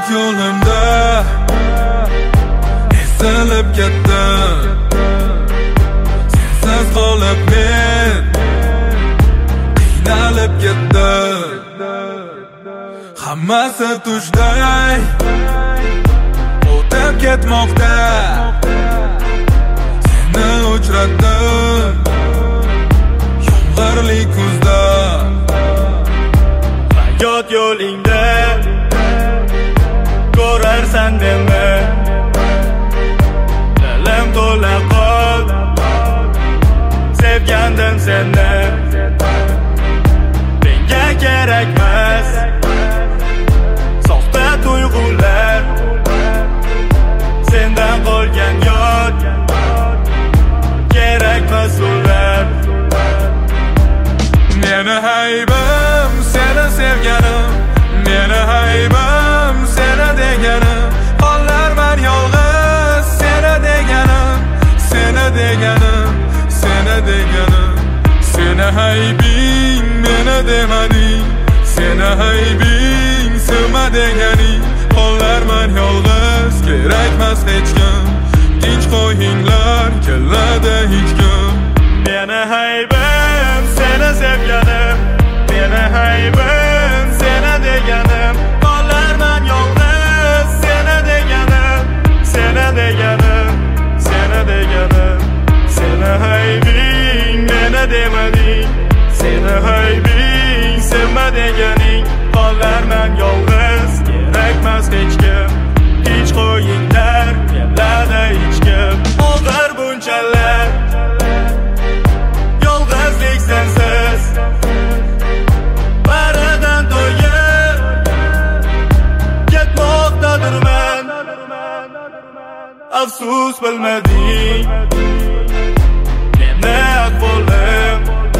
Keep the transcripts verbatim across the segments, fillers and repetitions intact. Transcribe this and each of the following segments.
hayot yo'limda ezilib ketdim. Sensiz qolib men qiynalib ketdim. Hammasi tushday o'tib ketmoqda. Seni uchratdim yomg'irli kuzda. Hayot yo'lingda ko'rarsan meni, dilim to'la qol sevgandim seni. Menga kerakmas soxta tuyg'ular, sendan qolgan yod kerakmas ular. Meni haybim seni sevganim, meni haybim seni deganim. Qollarman yolg'iz seni deganim, seni deganim, seni deganim. Seni haybing meni demading, seni haybing sevma deganing. Qollarman yolg'iz kerakmas hech kim, tinch qo'yinglar keladi hech kim. Meni haybim seni sevganim, meni haybim seni deganim. Qollarman yolg'iz seni deganim, seni deganim, seni deganim. Seni haybing meni demading, seni haybing sevma deganing. Qollarman yolg'iz kerakmas hech kim, tinch qo'yinglar keladi hech kim. Og'ir bunchalar yolg'izlik sensiz, baridan to'yib ketmoqdadirman. Afsus bilmading meni ahvolim,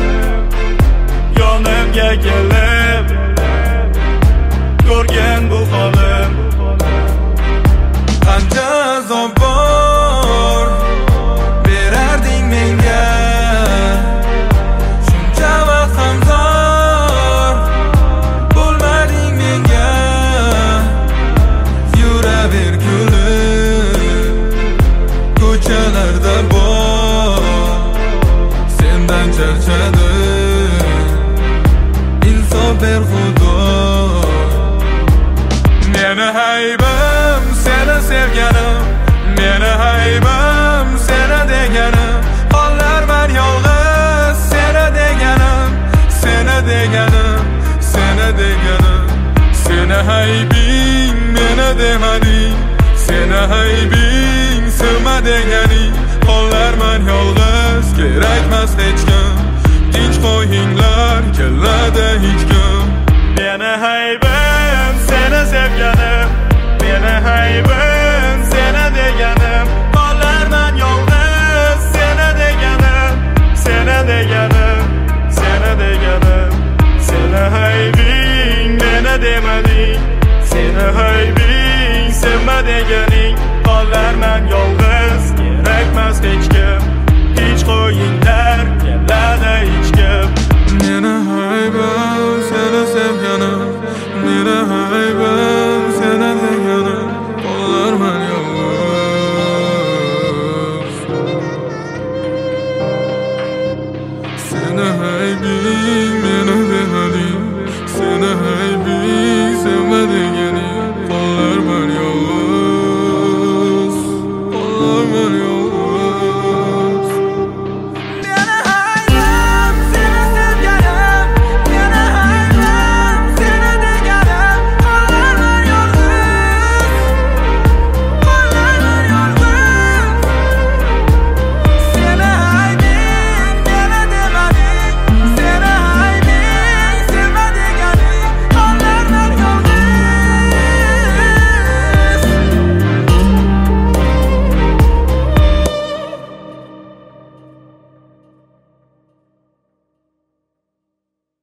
yonimga kelib ko'rgan bu holim. Qancha azob bor berarding menga, shuncha vaqt ham zor bo'lmading menga. Yuraver kulib ko'chalarda bor, sendan charchadim, insof ber Xudo. Meni haybim seni sevganim, meni haybim seni deganim. Qollarman yolg'iz seni deganim, seni deganim, seni deganim. Seni haybing meni demading, seni haybing sevma deganing. Qollarman yolg'iz kerakmas hech kim, tinch qo'yinglar keladi hech kim. Meni haybim seni sevganim, meni haybim seni deganim. Qollarman yolg'iz seni deganim, seni deganim, seni deganim. Seni haybing meni demading, seni haybing sevma deganing. Qollarman yolg'iz kerakmas hech kim.